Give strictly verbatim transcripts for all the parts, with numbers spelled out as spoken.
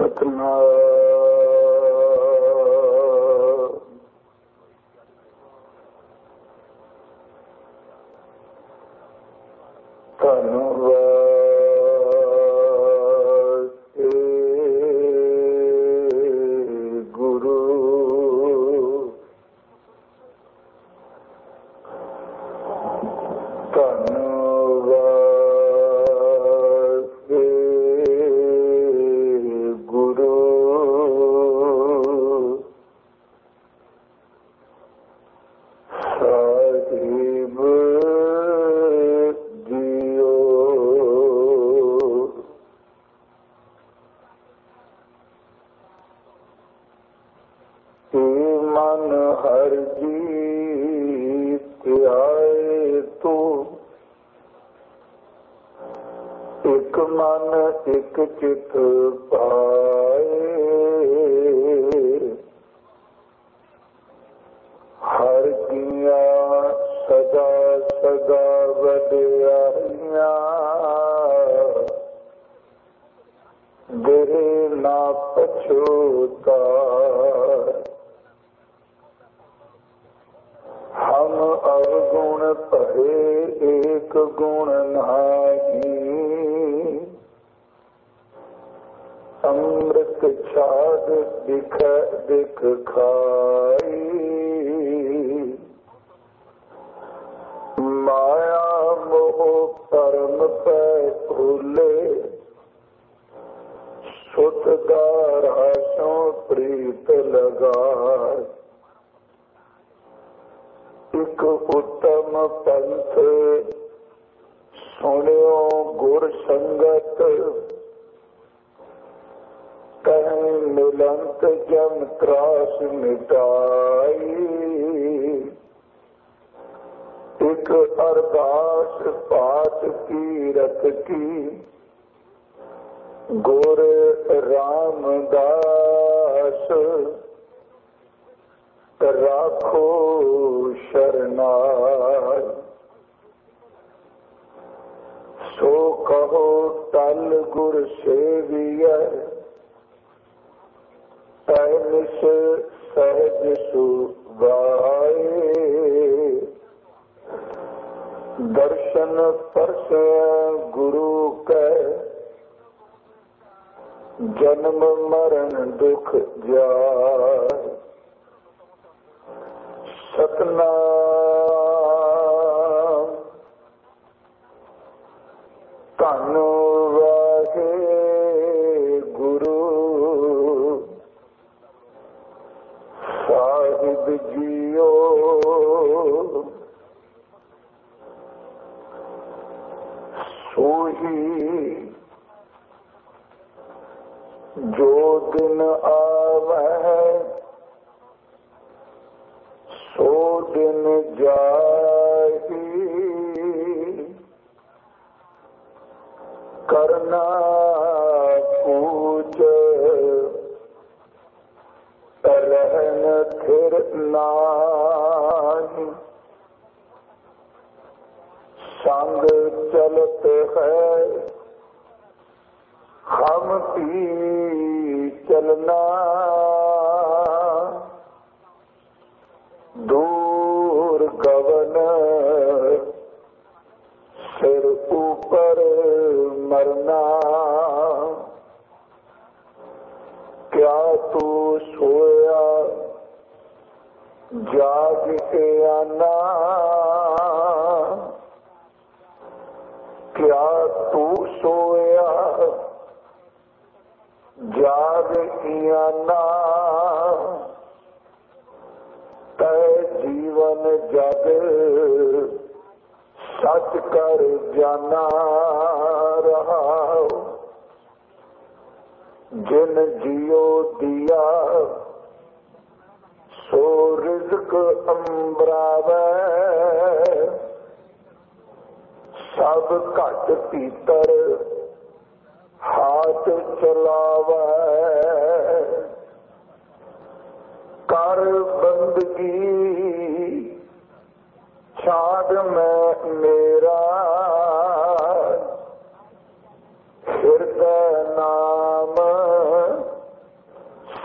ਹਿਰਦੈ ਨਾਮ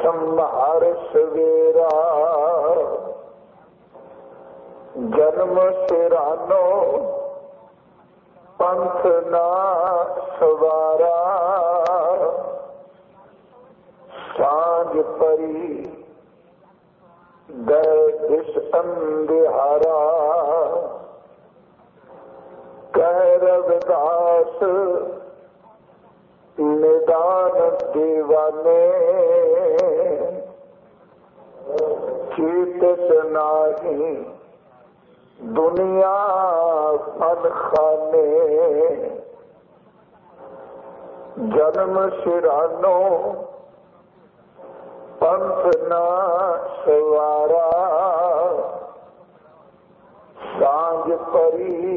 संहार सवेरा जन्म सिरानो पंथ ना सवारा सांझ परी दिस अंधियारा कह रविदास निदान दीवाने चेत नाही दुनिया फन खाने जन्म सिरानो पंथ ना सवारा सांझ परी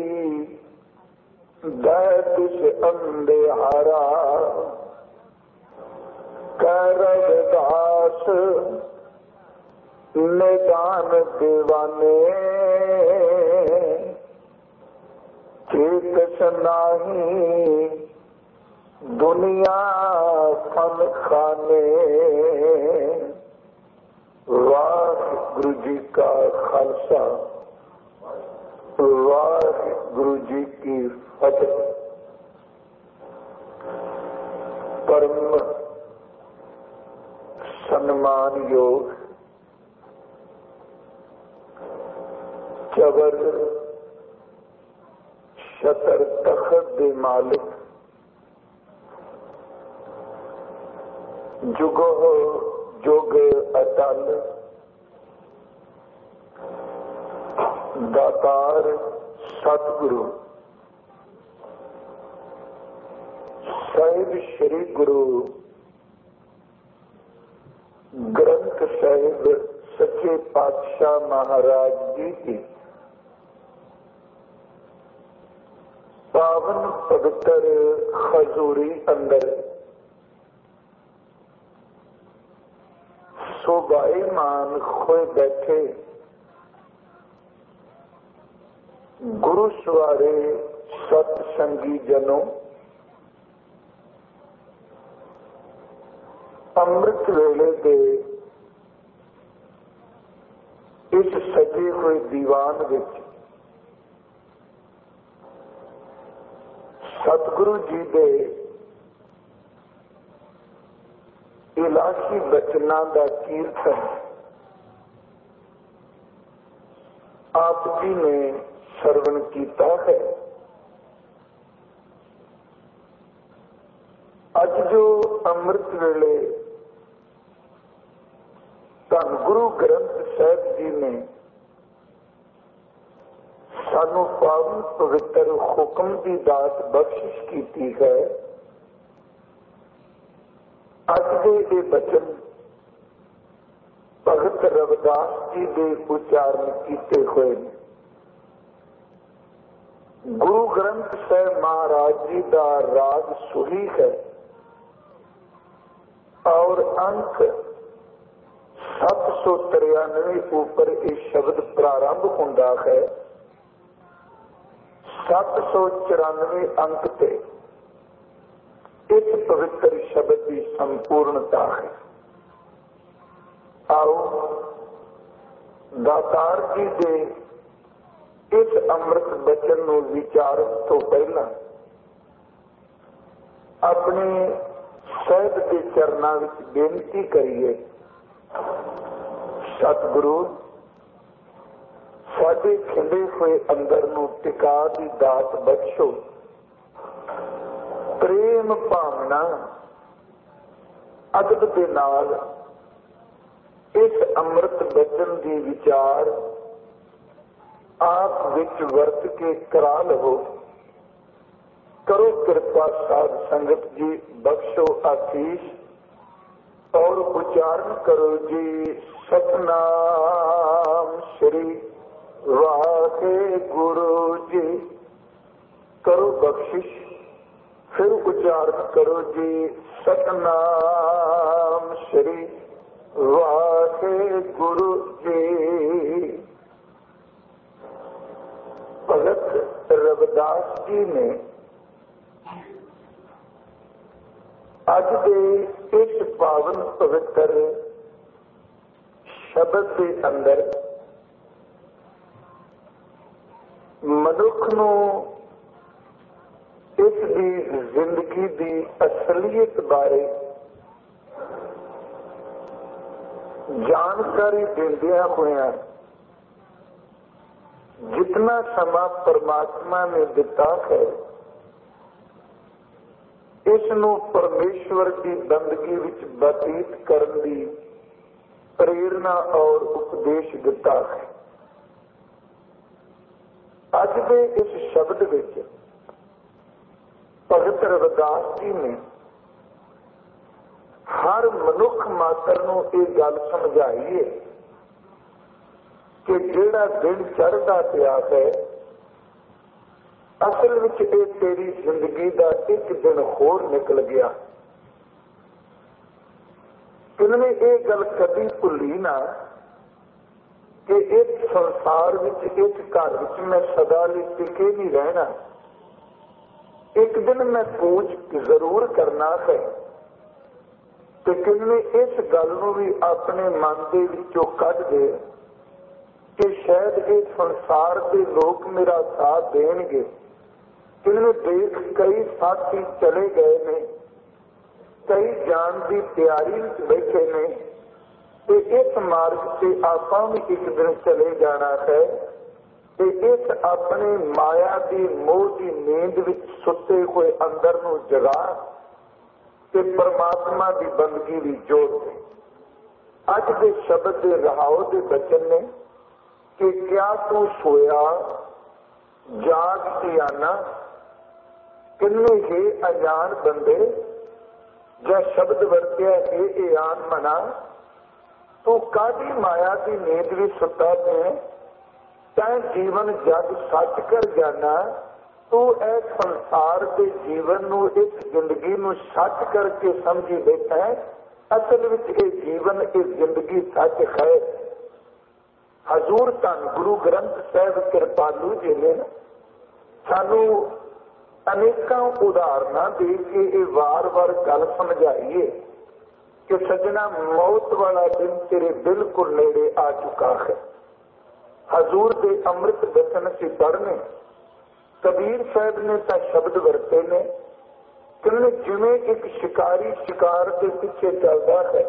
दिस अंधियारा कह रविदास निदान दीवाने चेत नाही दुनिया फन खाने। वाहिगुरु जी का खालसा वाहिगुरु जी की फतेह। परम सम्मान योग चबर शतर तखत दे मालिक जुगो जोग अटल दातार सतगुरु साहिब श्री गुरु ग्रंथ साहिब सच्चे पातशाह महाराज जी की पावन पवित्र खजूरी अंदर शोभायमान खोए बैठे गुरु सवारे सतसंगी जनों, अमृत वेले के इस सजे हुए दीवान विच सतगुरु जी दे इलाही बचना का कीर्तन आप जी ने श्रवण किया है। अज जो अमृत वेले धन गुरु ग्रंथ साहिब जी ने सानू पावन पवित्र हुक्म की दात बख्शिश की है। अज के ये बचन भगत रविदास जी के उच्चारण किए हुए गुरु ग्रंथ साहिब महाराज जी का राग सुही है और अंक सत सौ तिरानवे ऊपर यह शब्द प्रारंभ होता है। सत सौ चौरानवे अंक ते इस पवित्र शब्द की संपूर्णता है। आओ दातार जी के इस अमृत बचन को विचारन तो पहला अपने साहिब के चरणों में बेनती करिए, सतगुरु साडे खिले हुए अंदर नूं टिका दी दात बख्शो। प्रेम भावना अदब के नाल इस अमृत बचन की विचार आप विच वर्त के करा लवो। करो कृपा साध संगत जी, बख्शो आशीष और उच्चारण करो जी सतनाम श्री वाहिगुरु जी। करो बख्शिश, फिर उच्चारण करो जी सतनाम श्री वाहिगुरु जी। भगत रविदास जी ने अज के इस पावन पवित्र शब्द के अंदर मनुख नूं इसकी जिंदगी की असलियत बारे जानकारी देंदिया हुआ जितना समा परमात्मा ने दिता है, इसनूं परमेश्वर की बंदगी विच बतीत करन दी प्रेरणा और उपदेश दिता है। अज के इस शब्द विच भगत रविदास जी ने हर मनुख मात्र नूं ये गल समझाई है कि जिहड़ा दिन चढ़दा पिया है, असल विच ये तेरी जिंदगी का एक दिन होर निकल गया। इन्हें ये गल कभी भुली ना कि इस संसार विच, इस घर विच मैं सदा लई टिके नहीं रहना। एक दिन मैं कूच जरूर करना है। तो किन्ने इस गल नूं भी अपने मन दे विचों कढ दे कि शायद इस संसार के लोग मेरा साथ देंगे। किन्ने देख कई साथी चले गए ने, कई जान की तैयारी में बैठे ने, तो इस मार्ग से आपां भी एक दिन चले जाना है। तो इस अपने माया की मोह की नींद विच सुते हुए अंदर नूं जगा ते परमात्मा की बंदगी भी जोड़ दे। अज के शब्द के रहाओ के बचन ने कि क्या तू सोया जाग सियाना, किन्ने हे अजान बंदे, या शब्द वरत्या हे एआन मना, तू कादी माया की नींद भी सुता पे, तैं जीवन जग सच कर जाना। तू इस संसार के जीवन नूं, इस जिंदगी नूं सच करके समझी बैठा है। असल विच ये जीवन, ये जिंदगी सच है। हजूर धन गुरु ग्रंथ साहिब कृपालू जी ने सानू अनेकों उदाहरणा दे के ये वार वार गल समझाइए कि सजना मौत वाला दिन तेरे बिल्कुल नेड़े आ चुका है। हजूर के अमृत वचन से पढ़ने कबीर साहब ने तो शब्द वरते ने कि जिमें एक शिकारी शिकार के पीछे चलता है,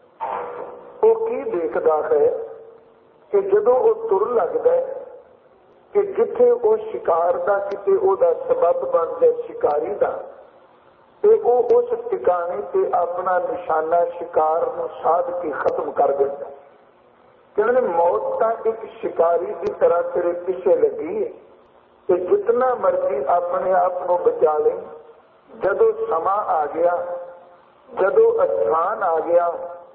वो की देखता है कि जदों वो तुर लगता है कि जिथे वो शिकार का किते ओदा सबब बन जाए शिकारी का, तो वो उस ठिकाने से अपना निशाना शिकार को साध के खत्म कर देता है। कहने मौत का एक शिकारी की तरह तेरे पीछे लगी है कि जितना मर्जी अपने आप को बचा ले, जदों समा आ गया, जदों स्थान आ गया,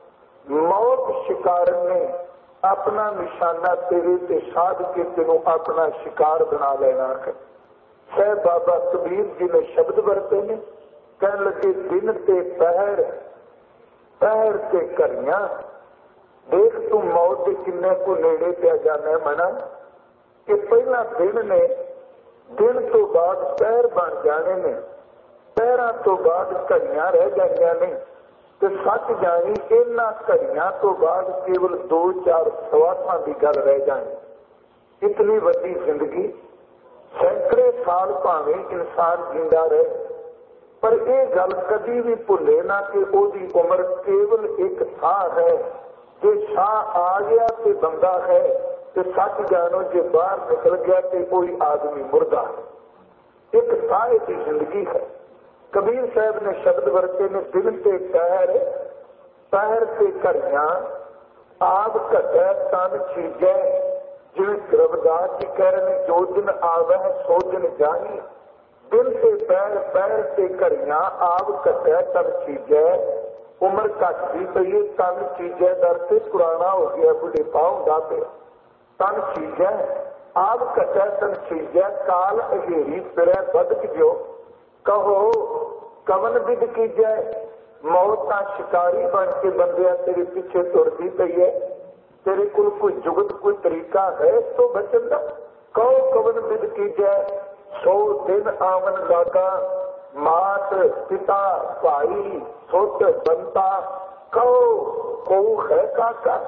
मौत शिकार ने अपना निशाना तेरे से साध के तेनों अपना शिकार बना लेना है। सह बाबा कबीर जी ने शब्द वरते ने, कह लगे दिन ते पहर, पहर ते घड़ियां, देख तू मौत के किन्ने को नेड़े पे जाना मना कि पहला दिन ने, दिन तो बाद पहर बन जाने ने, पहरा तो बाद घड़ियां रह जानियां ने। तो सच जानी इन्हां घड़ियां तो बाद केवल दो चार सवासां की गल रह जानी। इतनी वड्डी जिंदगी, सैकड़े साल भावें इंसान जिंदा रहे, पर यह गल कभी भी भुले ना कि ओदी उम्र केवल एक साह है। जे साह आ गया तो बंदा है, तो सच जानो जे बाहर निकल गया तो कोई आदमी मुर्दा है। एक साह की जिंदगी है। कबीर साहब ने शब्द वरते ने, दिन ते पहर, पहर ते घड़ियां, आग घटै तन छीजै। जिवें रविदास जी कह रहे हैं, जो दिन आवे सो दिन जाही। दिन ते पहर, पहर ते घड़ियां, आग घटै तन छीजै। उम्र घटती पई है, तन छीजै दर से पुराना हो गया, बुढ़ेपा हुंदा पिया। तन छीजै, आग घटै तन छीजै, काल अहेरी फिरै बदक जो। कहो कवन विध कीजै, मौत का शिकारी बन के बंदिया तेरे पीछे तुरती पई है। तेरे कोल कोई जुगत कोई तरीका है तो बचन का? कहो कवन विध कीजै, सौ दिन आवन लागा। मात पिता भाई सुत बंता, कहो को है काका।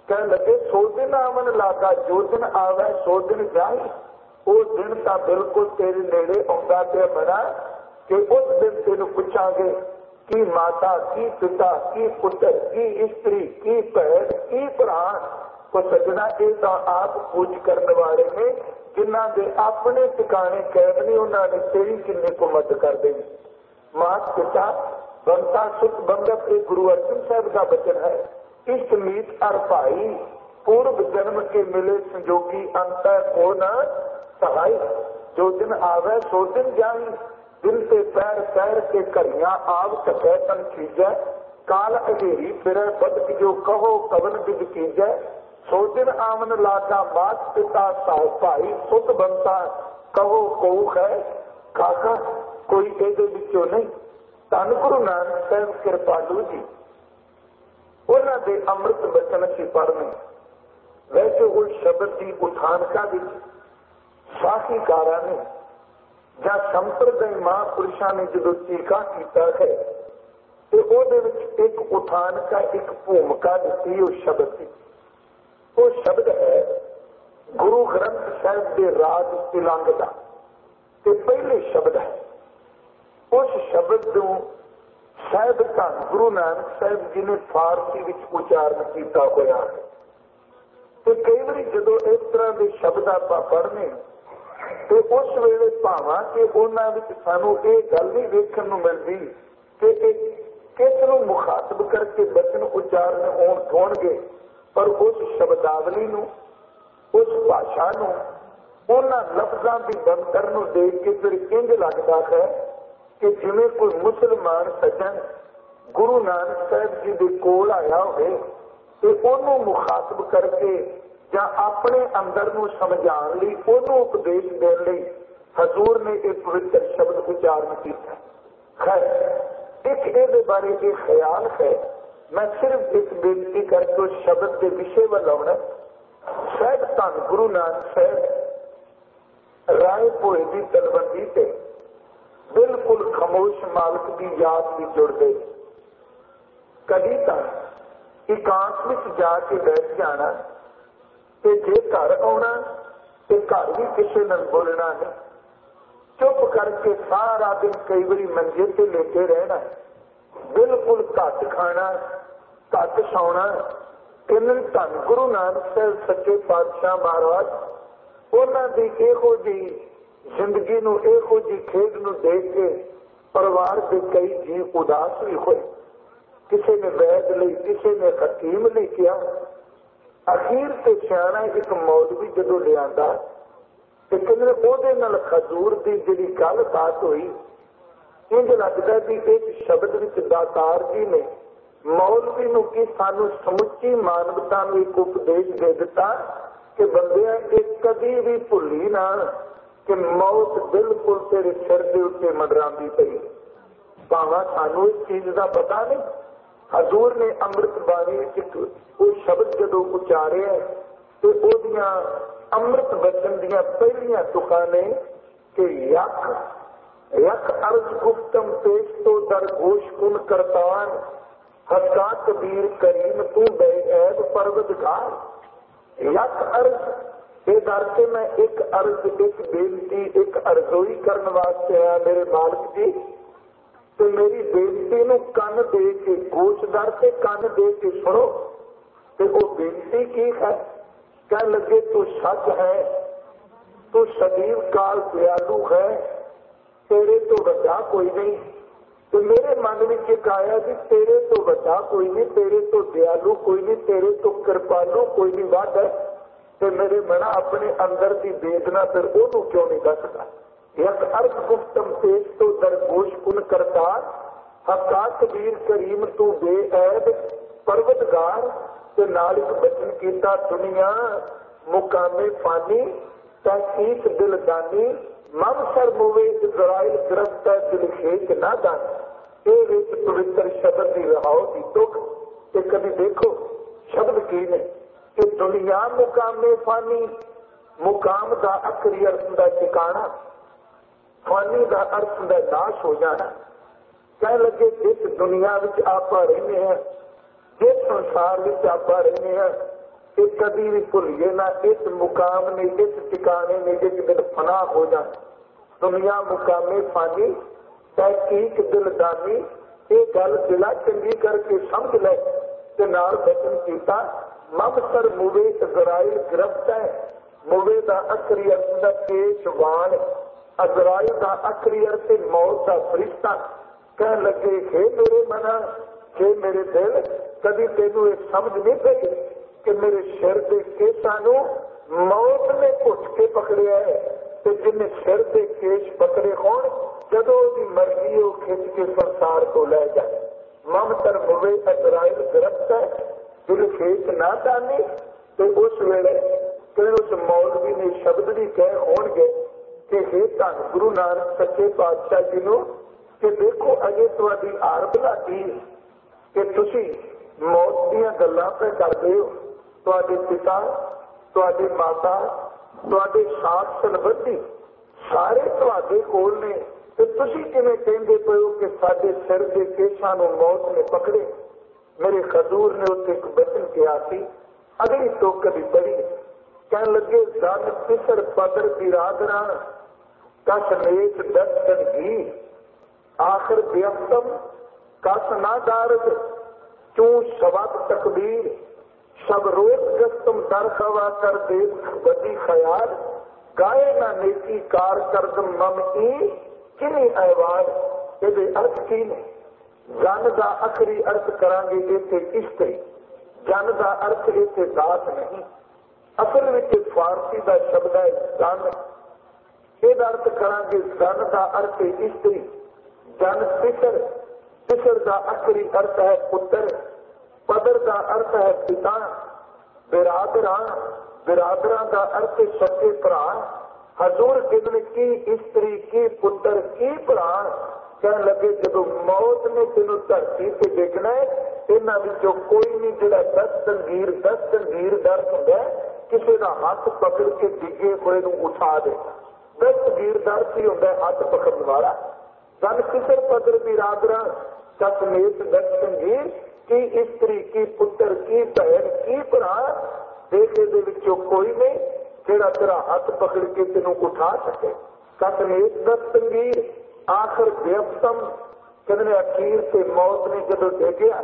ਕਹਿਣ ਲੱਗੇ ਸੋ ਦਿਨ ਆਵਨ ਲਾਗਾ, ਜੋ ਦਿਨ ਆਵੇ ਸੋ ਦਿਨ ਜਾਏ। ਉਹ ਦਿਨ ਤਾਂ ਬਿਲਕੁਲ ਤੇਰੇ ਨੇੜੇ ਆਉਂਦਾ ਪਿਆ ਬਣਾ ਕਿ ਉਸ ਦਿਨ ਤੈਨੂੰ ਪੁੱਛਾਂਗੇ ਕੀ ਮਾਤਾ, ਕੀ ਪਿਤਾ, ਕੀ ਪੁੱਤਰ, ਕੀ ਇਸਤਰੀ, ਕੀ ਭੈਣ, ਕੀ ਭਰਾ। ਕੋ ਸੱਜਣਾ, ਇਹ ਤਾਂ ਆਪ ਪੂਜ ਕਰਨ ਵਾਲੇ ਨੇ, ਜਿਨ੍ਹਾਂ ਦੇ ਆਪਣੇ ਟਿਕਾਣੇ ਕੈਦ ਨਹੀਂ, ਉਹਨਾਂ ਨੇ ਤੇਰੀ ਕਿੰਨੇ ਕੁ ਮਦਦ ਕਰਦੇ ਨੇ। ਮਾਤ ਪਿਤਾ ਬੰਤਾ ਸੁਖ ਬੰਧਕ, ਇਹ ਗੁਰੂ ਅਰਜਨ ਸਾਹਿਬ ਦਾ ਬਚਨ ਹੈ। ਇਸ ਮੀਤ ਅਰ ਭਾਈ पूर्व जन्म के मिले संजोगी अंतर को न सहाय। जो दिन आवे सो दिन जाई, दिन से पैर पैर के करिया आव टकै तन खींचै। काल अधेरी फिरै बदक जो कहो कवन विध कीजै। सो दिन आवन लागा मात पिता साह भाई सुत बनता कहो कोऊ है काका, कोई ਇਹਦੇ ਵਿੱਚੋਂ ਨਹੀਂ। ਧੰਨ ਗੁਰੂ ਨਾਨਕ ਸਾਹਿਬ ਕਿਰਪਾਲੂ ਜੀ, ਉਹਨਾਂ ਦੇ ਅੰਮ੍ਰਿਤ ਬਚਨ ਅਸੀਂ ਪੜ੍ਹਨੇ। ਵੈਸੇ ਉਹ ਸ਼ਬਦ ਦੀ ਉਠਾਨਕਾ ਵਿੱਚ ਸਾਹਿਕਾਰਾਂ ਨੇ ਜਾਂ ਸੰਪਰਦਾਇ ਮਹਾਂਪੁਰਸ਼ਾਂ ਨੇ ਜਦੋਂ ਟੀਕਾ ਕੀਤਾ ਹੈ ਤੇ ਉਹਦੇ ਵਿੱਚ ਇੱਕ ਉਠਾਨਕਾ, ਇੱਕ ਭੂਮਿਕਾ ਦਿੱਤੀ ਉਹ ਸ਼ਬਦ ਦੀ। ਉਹ ਸ਼ਬਦ ਹੈ ਗੁਰੂ ਗ੍ਰੰਥ ਸਾਹਿਬ ਦੇ ਰਾਜ ਤਿਲੰਗ ਦਾ ਤੇ ਪਹਿਲੇ ਸ਼ਬਦ ਹੈ। ਉਸ ਸ਼ਬਦ ਨੂੰ ਸਾਹਿਬ ਧੰਨ ਗੁਰੂ ਨਾਨਕ ਸਾਹਿਬ ਜੀ ਨੇ ਫਾਰਸੀ ਵਿੱਚ ਉਚਾਰਨ ਕੀਤਾ ਹੋਇਆ ਹੈ। ਤੇ ਕਈ ਵਾਰੀ ਜਦੋਂ ਇਸ ਤਰ੍ਹਾਂ ਦੇ ਸ਼ਬਦ ਆਪਾਂ ਪੜ੍ਹਨੇ ਤੇ ਉਸ ਵੇਲੇ ਭਾਵਾਂ ਕਿ ਉਹਨਾਂ ਵਿੱਚ ਸਾਨੂੰ ਇਹ ਗੱਲ ਨਹੀਂ ਵੇਖਣ ਨੂੰ ਮਿਲਦੀ ਕਿ ਇਹ ਕਿਸ ਨੂੰ ਮੁਖਾਤਬ ਕਰਕੇ ਬਚਨ ਉਚਾਰਨ ਹੋਣ ਹੋਣਗੇ, ਪਰ ਉਸ ਸ਼ਬਦਾਵਲੀ ਨੂੰ, ਉਸ ਭਾਸ਼ਾ ਨੂੰ, ਉਹਨਾਂ ਲਫ਼ਜ਼ਾਂ ਦੀ ਬਣਤਰ ਨੂੰ ਦੇਖ ਕੇ ਫਿਰ ਇੰਝ ਲੱਗਦਾ ਹੈ ਕਿ ਜਿਵੇਂ ਕੋਈ ਮੁਸਲਮਾਨ ਸੱਜਣ ਗੁਰੂ ਨਾਨਕ ਸਾਹਿਬ ਜੀ ਦੇ ਕੋਲ ਆਇਆ ਹੋਵੇ ਤੇ ਉਹਨੂੰ ਮੁਖਾਤਬ ਕਰਕੇ ਜਾਂ ਆਪਣੇ ਅੰਦਰ ਨੂੰ ਸਮਝਾਉਣ ਲਈ, ਉਹਨੂੰ ਉਪਦੇਸ਼ ਦੇਣ ਲਈ ਹਜ਼ੂਰ ਨੇ ਇਹ ਪਵਿੱਤਰ ਸ਼ਬਦ ਉਚਾਰਨ ਕੀਤਾ। ਖੈਰ, ਇੱਕ ਇਹਦੇ ਬਾਰੇ ਇਹ ਖਿਆਲ ਹੈ, ਮੈਂ ਸਿਰਫ ਇੱਕ ਬੇਨਤੀ ਕਰਕੇ ਉਸ ਸ਼ਬਦ ਦੇ ਵਿਸ਼ੇ ਵੱਲ ਆਉਣਾ। ਸਾਹਿਬ ਧੰਨ ਗੁਰੂ ਨਾਨਕ ਸਾਹਿਬ ਰਾਏ ਭੋਏ ਦੀ ਤਲਵੰਡੀ ਤੇ ਬਿਲਕੁਲ ਖਾਮੋਸ਼ ਮਾਲਕ ਦੀ ਯਾਦ ਵਿੱਚ ਜੁੜਦੇ। ਕਦੀ ਤਾਂ ਇਕਾਂਤ ਵਿੱਚ ਜਾ ਕੇ ਬੈਠ ਜਾਣਾ ਤੇ ਜੇ ਘਰ ਆਉਣਾ ਤੇ ਘਰ ਵੀ ਕਿਸੇ ਨਾਲ ਬੋਲਣਾ ਨਹੀਂ, ਚੁੱਪ ਕਰਕੇ ਸਾਰਾ ਦਿਨ ਕਈ ਵਾਰੀ ਮੰਜੇ ਤੇ ਲੇਟੇ ਰਹਿਣਾ, ਬਿਲਕੁਲ ਘੱਟ ਖਾਣਾ, ਘੱਟ ਸੌਣਾ। ਇਹਨਾਂ ਧੰਨ ਗੁਰੂ ਨਾਨਕ ਸਾਹਿਬ ਸੱਚੇ ਪਾਤਸ਼ਾਹ ਮਹਾਰਾਜ ਉਹਨਾਂ ਦੀ ਇਹੋ ਜਿਹੀ ਜ਼ਿੰਦਗੀ ਨੂੰ, ਇਹੋ ਜਿਹੀ ਖੇਡ ਨੂੰ ਦੇਖ ਕੇ ਪਰਿਵਾਰ ਦੇ ਕਈ ਜੀਵ ਉਦਾਸ ਵੀ ਹੋਏ। ਕਿਸੇ ਨੇ ਵੈਦ ਲਈ, ਕਿਸੇ ਨੇ ਹਕੀਮ ਲਈ ਕਿਹਾ। ਅਖੀਰ ਤੇ ਸਿਆਣਾ ਇੱਕ ਮੌਲਵੀ ਜਦੋਂ ਲਿਆਂਦਾ ਤੇ ਕਹਿੰਦੇ ਉਹਦੇ ਨਾਲ ਹਜ਼ੂਰ ਦੀ ਜਿਹੜੀ ਗੱਲਬਾਤ ਹੋਈ, ਇੰਝ ਲੱਗਦਾ ਵੀ ਇਸ ਸ਼ਬਦ ਵਿੱਚ ਦਾਤਾਰ ਜੀ ਨੇ ਮੌਲਵੀ ਨੂੰ ਕਿ ਸਾਨੂੰ ਸਮੁੱਚੀ ਮਾਨਵਤਾ ਨੂੰ ਇੱਕ ਉਪਦੇਸ਼ ਦੇ ਦਿੱਤਾ ਕਿ ਬੰਦਿਆਂ ਇਹ ਕਦੀ ਵੀ ਭੁੱਲੀ ਨਾ ਕਿ ਮੌਤ ਬਿਲਕੁਲ ਤੇਰੇ ਸਿਰ ਦੇ ਉੱਤੇ ਮੰਡਰਾਉਂਦੀ ਪਈ। ਭਾਵੇਂ ਸਾਨੂੰ ਇਸ ਚੀਜ਼ ਦਾ ਪਤਾ ਨਹੀਂ। ਹਜ਼ੂਰ ਨੇ ਅੰਮ੍ਰਿਤ ਬਾਣੀ ਵਿੱਚ ਉਹ ਸ਼ਬਦ ਜਦੋਂ ਉਚਾਰਿਆ ਤੇ ਉਹਦੀਆਂ ਅੰਮ੍ਰਿਤ ਬਚਨ ਦੀਆਂ ਪਹਿਲੀਆਂ ਤੁਕਾਂ ਨੇ ਕਿ ਯਕ ਯਕ ਅਰਜ ਗੁਪਤਮ ਪੇਸ਼ ਤੋਂ ਦਰ ਘੋਸ਼ ਕੁਨ ਕਰਤਾਨ ਹਸਕਾ ਕਬੀਰ ਕਰੀਮ ਤੂੰ ਬੇਅੈਬ ਪਰਵਤਗਾਰ। ਯਕ ਅਰਜ ਇਹ ਦਰ ਕੇ ਮੈਂ ਇੱਕ ਅਰਜ, ਇੱਕ ਬੇਨਤੀ, ਇੱਕ ਅਰਜ਼ੋਈ ਕਰਨ ਵਾਸਤੇ ਆਇਆ ਮੇਰੇ ਮਾਲਕ ਜੀ, ਤੇ ਮੇਰੀ ਬੇਨਤੀ ਨੂੰ ਕੰਨ ਦੇ ਕੇ, ਗੋਸ਼ਦਾਰ ਤੇ ਕੰਨ ਦੇ ਕੇ ਸੁਣੋ। ਤੇ ਉਹ ਬੇਨਤੀ ਕੀ ਹੈ? ਕਹਿਣ ਲੱਗੇ ਤੂੰ ਸੱਚ ਹੈ, ਤੂੰ ਸਦੀਵ ਕਾਲ ਦਿਆਲੂ ਹੈ, ਤੇਰੇ ਤੋਂ ਵੱਡਾ ਕੋਈ ਨਹੀਂ। ਤੇ ਮੇਰੇ ਮਨ ਵਿੱਚ ਇੱਕ ਆਇਆ ਕਿ ਤੇਰੇ ਤੋਂ ਵੱਡਾ ਕੋਈ ਨਹੀਂ, ਤੇਰੇ ਤੋਂ ਦਿਆਲੂ ਕੋਈ ਨਹੀਂ, ਤੇਰੇ ਤੋਂ ਕਿਰਪਾਲੂ ਕੋਈ ਨਹੀਂ ਵੱਧ ਹੈ। ਤੇ ਮੇਰੇ ਮਨ ਆਪਣੇ ਅੰਦਰ ਦੀ ਵੇਦਨਾ ਫਿਰ ਉਹਨੂੰ ਕਿਉਂ ਨਹੀਂ ਦੱਸਦਾ। ਇੱਕ ਅਰਥ ਗੁਪਤਮ ਤੇਜ ਤੋਂ ਦਰਗੋਸ਼ ਕੁਨ ਕਰਤਾ ਹਕਾ ਕਬੀਰ ਕਰੀਮ ਤੂੰ ਬੇਅੈਬ ਪਰਵਤਗਾਰ। ਤੇ ਨਾਲ ਇੱਕ ਬਚਨ ਕੀਤਾ ਦੁਨੀਆ ਮੁਕਾਮੇ ਫਾਨੀ ਤਹਿਕੀਕ ਦਿਲਦਾਨੀ ਮਮ ਸਰ ਮੂਵੇ ਇਜ਼ਰਾਇਲ ਗ੍ਰਫਤਾ ਦਿਲ ਖੇਚ ਨਾ ਦਾਨ। ਇਹ ਵਿੱਚ ਪਵਿੱਤਰ ਸ਼ਬਦ ਦੀ ਰਹਾਓ ਦੀ ਤੁਕ। ਤੇ ਕਦੀ ਦੇਖੋ ਸ਼ਬਦ ਕੀ ਨੇ ਕਿ ਦੁਨੀਆ ਮੁਕਾਮੇ ਫਾਨੀ, ਮੁਕਾਮ ਦਾ ਅਖਰੀ ਅਰਥ ਦਾ ਟਿਕਾਣਾ, ਫਾਨੀ ਦਾ ਅਰਥ ਦਾ ਨਾਸ਼ ਹੋ ਜਾਣਾ। ਕਹਿ ਲੱਗੇ ਜਿਸ ਦੁਨੀਆ ਵਿੱਚ ਆਪਾਂ ਰਹਿੰਦੇ ਹਾਂ, ਜਿਸ ਸੰਸਾਰ ਵਿੱਚ ਆਪਾਂ ਰਹਿੰਦੇ ਹਾਂ, ये कभी भी भुलिए ना। इस मुकाम ने, इस ठिकाने ने एक दिन फना हो जाए। दुनिया मुकामे फानी तहकीक दिलदानी, ये गल दिला चंगी करके समझ ले। ते नाल बचन कीता ममसर मुवे इज़राइल गिरफ्त है। मुवे दा आखिरी अर्थ दा पेशवान, इज़राइल दा आखिरी अर्थ मौत दा फरिश्ता। कह लगे हे मेरे मना, हे मेरे दिल, कभी तेनू ये समझ नहीं पई कि मेरे सिर के केसां नू मौत ने घुट के पकड़िया है। ते जिन्हें सिर के केस पकड़े होण, जदों दी मर्जी वो खिंच के संसार को ले जाए। ममतर मुवे इज़राइल गिरफ्त है, दिल खेच ना तानी। तो उस वेले फिर उस मौलवी ने शब्द भी कह होणगे कि हे धन गुरु नानक सच्चे पातशाह जी नू कि देखो अजे तुहाडी आरबला की कि तुसी मौत दीयां गल्लां पे करदे हो। तुहाडे पिता, तुहाडे माता, तुहाडे साथ संबंधी सारे तुहाडे कोल ने, ते तुसी किवें कहंदे पए हो कि साडे सिर दे केसां नूं मौत ने पकड़े। मेरे खजूर ने उत्ते एक बचन किया सी, अगली तो कभी पढ़ी। कह लगे जन पिसर पदर बिरादरा कस नेच दर्शन घी, आखिर व्यक्तम कस ना दारद चू शबद तकबीर, सब रोज गस्तम दर खवा कर देख बदी खयाल, गाए ना नेकी कार करदम मम ई किनी अहवाल। ये अर्थ की ने जन का आखिरी अर्थ करांगे इसे इस्त्री, जन का अर्थ इसे दात नहीं। असल में फारसी का शब्द है जन, यह अर्थ करांगे जन का अर्थ इस्त्री। जन पितर, पितर का आखिरी अर्थ है पुत्र, पदर का अर्थ है पिता, बिरादरा, बिरादरा का अर्थ सच्चे भरा। हजूर कितने की स्त्री की पुत्र की भरा। कह लगे जब मौत ने तेन धरती से देखना है, इन्हों विचों कोई नहीं जो दस तंगीर दस तंगीर दर्द होंगे किसी का हाथ पकड़ के डिगे हुए उठा दे। दस तंगीर दर्द ही होंगे हाथ पकड़ने वाला। जन किसर पदर बिरादरा कसमेत दस तंगीर की स्त्री की पुत्र की बहन की भरा, देखे दे विचों कोई नहीं जेड़ा तेरा हाथ पकड़ के तेन उठा सके। कसमेत दस तंगीर आखिर बेअसम, कहने अखीर से मौत ने जदों देखिया,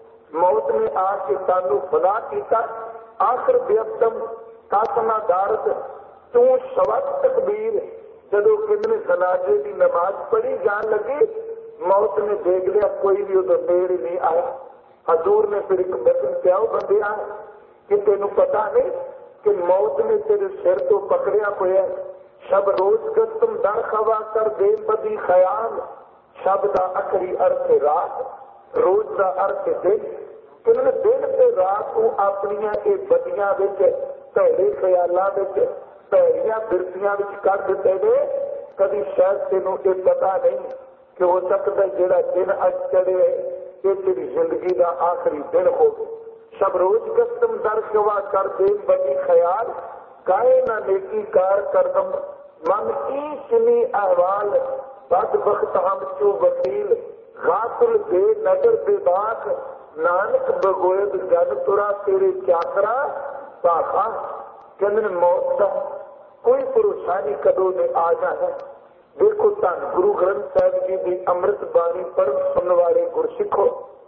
मौत ने आके सानू फना किया। आखिर बेअसम कासना दारद तू शवत तकबीर, जदों कितने जनाजे की नमाज पढ़ी जान लगी, मौत ने देख लिया कोई भी उधर नेड़ नहीं आया। हजूर ने फिर एक बचन क्या बंदिया कि तेन पता नहीं कि मौत ने तेरे सिर तो पकड़िया होया। शब रोज गस्तम दर खवा कर दे बदी खयाल, शब का आखिरी अर्थ रात, रोज का अर्थ दिन। किन्ने दिन ते रात को अपनिया ये बदियां विच भैड़े ख्यालों विच भैड़ियां बिरतियां विच कर दिते ने। कभी शायद तेनों ये पता नहीं कि हो सकता जेड़ा दिन अज चढ़े ये तेरी जिंदगी का आखिरी दिन हो। शब रोज गस्तम दर खवा कर दे बदी खयाल, गाए ना नेकी कार करदम मन ई किनी अहवाल, बद बख्त हम चू वकील गातुल बे नजर बेबाक, नानक बगोयद जन तुरा तेरे चाकरा पाखा। कहते मौत का कोई भरोसा नहीं कदों ने आ जाना। देखो धन गुरु ग्रंथ साहिब जी की अमृत बाणी पढ़ सुनने वाले गुरसिखो,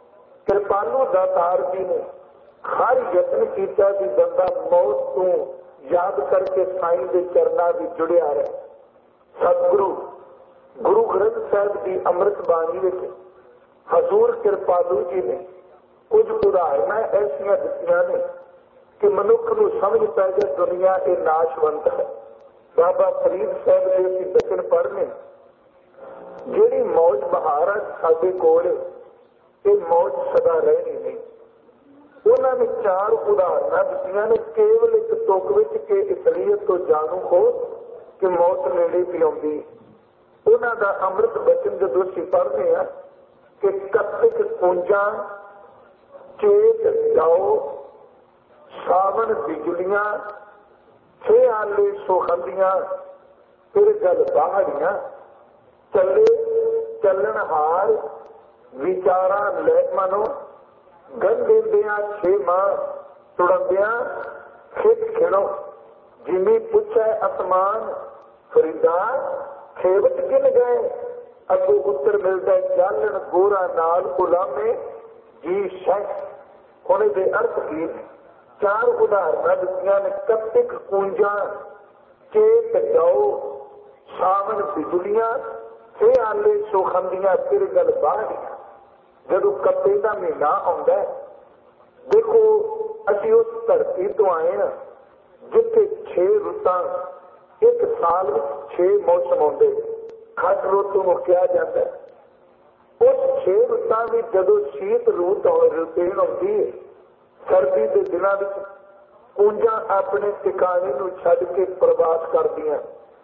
कृपालु दातार जी ने हर यत्न किया कि बंदा मौत तू याद करके साईं के चरणा भी जुड़िया रहे। सतगुरु गुरु ग्रंथ साहिब की अमृत बाणी में हजूर कृपालु जी ने कुछ उदाहरण ऐसिया दित्तियां ने कि मनुख को समझ पै जाए दुनिया ये नाशवंत है। बाबा फरीद साहब के असीं बचन पढ़ने, जिहड़ी मौज बहार साडे कोल ये मौज सदा रहनी नहीं। उन्होंने चार उदाहरण दित्तियां ने, केवल एक तुक विच के असलीयत तो जानू हो कि मौत नेड़े भी आउंदी। उन्हों का अमृत बचन जो असीं पढ़ने हैं कि कत्तिक कुंजा चेत जाओ सावन बिजलियां छे आले सोखंदियां फिर गल पहाड़ियां, चले चलन हार विचारा ले मनो गंदेंदिया छे मां तुड़ंदिया खिच खिड़ो जिमी पुछे आसमान फरीदा खेवट गिन गए। अगो उत्तर मिलता है चालन गोरा नाल गुलामे जी शह। होने के अर्थ की चार उदाहरण दित्तियां ने कत्तिक कूंजा चेत जाओ सावन बिजुलियां छे आले सोखंदियां फिर गल बाहरियां। जदों कत्ते का महीना आउंदा है, देखो असी उस धरती तो आए हैं जिथे छे रुतां एक साल में छे मौसम आउंदे। खट रुत नूं कहा जाता है। उस छे रुतां भी जदों शीत रुत रुतेन आउंदी है, सर्दी के दिनों में कूंजा अपने ठिकाने नूं छड्ड के प्रवास करदियां।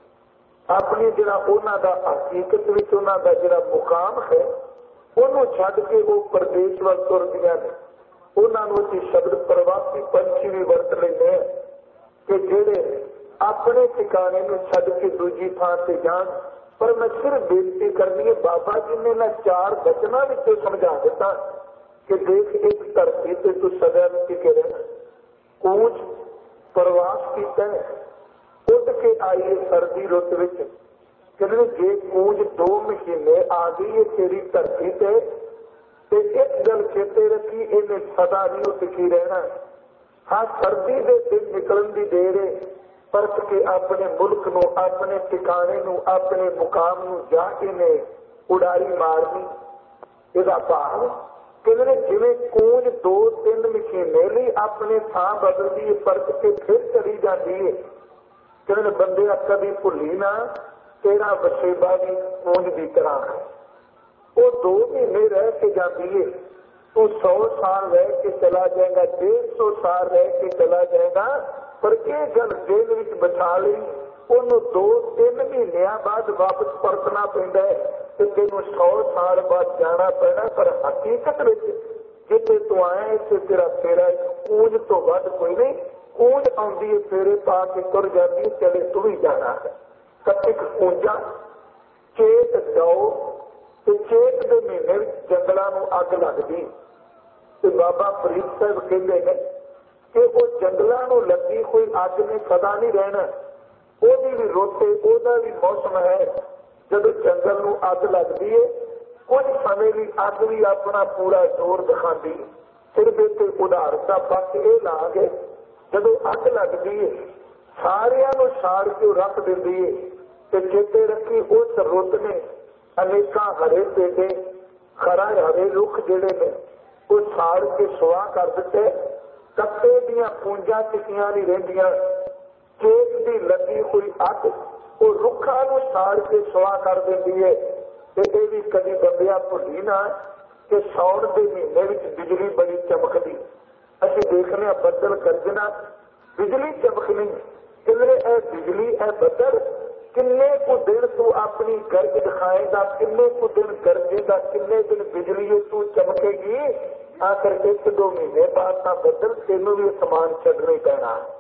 अपनी जिहड़ा उन्हां दा हकीकत विच उन्हां दा जिहड़ा मुकाम है उन्होंने छड्ड के वो प्रदेश वल तुरदियां ने। उन्होंने असीं शब्द प्रवासी पंछी भी वरत लेंदे हैं कि जिहड़े अपने ठिकाने नूं छड्ड के दूजी थां ते जाण। पर मैं सिर्फ बेनती करनी है, बाबा जी ने ना चार बचना विचों समझा दिता कि देख एक धरती ते तू सदा टिके रहना। कूच प्रवास कीता है, उठ के आई है सर्दी रुत विच। कहते जे कूंज दो महीने आ गई है तेरी धरती से, तो एक गल चेते रखी इन्हें सदा नहीं टिकी रहना। हाँ सर्दी के दिन निकलन की देर है, परत के अपने मुल्क नूं अपने ठिकाने नूं अपने मुकाम नूं जाके ने उड़ारी मारनी। इसका भाव कहते जिवें कूंज दो तीन महीने लिए अपने थां बदलती है, परत के फिर चली जाती है। कहते बंदे कभी भुली ना तेरा वसेबा भी कूंज की तरह है। वो दो महीने रह के जाती है, तू सौ साल रह के चला जाएगा, डेढ़ सौ साल रह के चला जाएगा, पर यह गल दिल विच बचा ली। उन्होंने दो तीन महीनों बाद वापस परतना पैंदा है तो तेनों सौ साल बाद जाना पैना। पर हकीकत विच जिथे तू आया इसे तेरा फेरा कूंज तो वध कोई नहीं। कूंज आउंदी है फेरे पा के तुर जाती है, चले तू भी जाना है। कत्तिक कूंजा चेत जाओ, तो चेत के महीने जंगलों में अग लगती। तो बाबा फरीद साहब कहते हैं कि वो जंगलों में लगी कोई अग ने सदा नहीं रहना, ओदी भी रोटे ओदा भी मौसम है। जब जंगल में अग लगती है कुछ समय भी अग भी अपना पूरा जोर दिखाती। सिर्फ एक उदाहरण का पक्ष ये लांगे, जब अग लगती है सारिया साड़ के रख देती है। तो चेते रखी उस रुत ने अनेका हरे पेड़े खरा हरे रुख जिहड़े ने वो साड़ के सुहा कर दिते। कत्ते दियां पूंजां टिकियां नहीं रहिंदियां। चेत की लगी हुई अग वो रुखा नूं साड़ के सुहा कर देती है। तो ये भी कभी बंदिया भुली ना कि सौण के महीने में बिजली बड़ी चमकदी। असीं देखने बदल गर्जना बिजली चमकनी। किन्ने ए बिजली ए बदल किन्ने को दिन तू अपनी गर्ज दिखाएगा, किन्ने को दिन गरजेगा, किन्ने दिन बिजली तू चमकेगी। आखिर एक दो महीने बाद ना बदल तेनों भी समान छड्डना ही पैना।